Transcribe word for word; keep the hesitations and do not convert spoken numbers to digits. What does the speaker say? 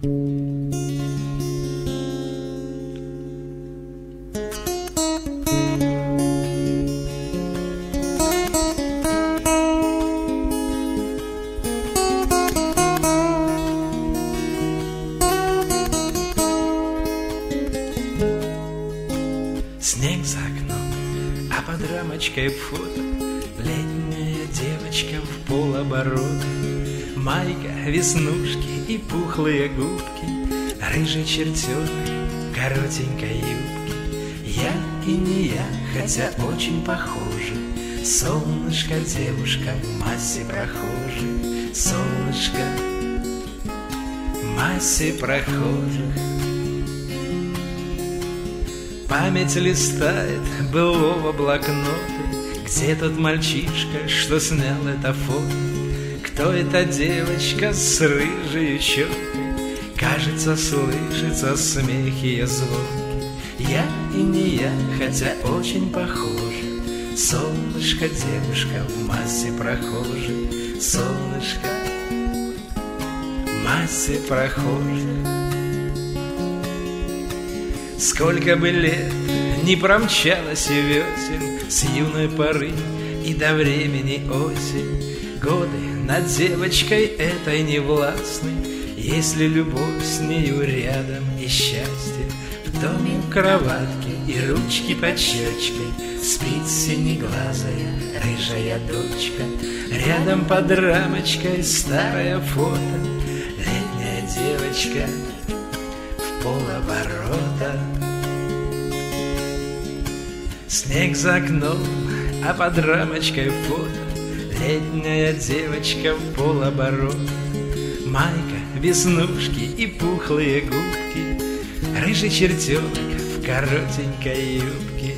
Снег за окном, а под рамочкой фото летняя девочка в полоборота. Майка, веснушки и пухлые губки, рыжий чертенок в коротенькой юбке. Я и не я, хотя очень похожи. Солнышко, девушка в массе прохожих. Солнышко в массе прохожих. Память листает былого блокнота. Где тот мальчишка, что снял это фото? Кто эта девочка с рыжей щекой? Кажется, слышится смех ее звуки. Я и не я, хотя очень похожи. Солнышко, девушка в массе прохожих. Солнышко в массе прохожих. Сколько бы лет не промчалось и весен, с юной поры и до времени осень. Годы над девочкой этой не властны, если любовь с нею рядом и счастье. В доме у кроватки и ручки под щечкой спит синеглазая рыжая дочка. Рядом под рамочкой старое фото, летняя девочка в полоборота. Снег за окном, а под рамочкой фото, летняя девочка в полоборота. Майка, веснушки и пухлые губки, рыжий чертенок в коротенькой юбке.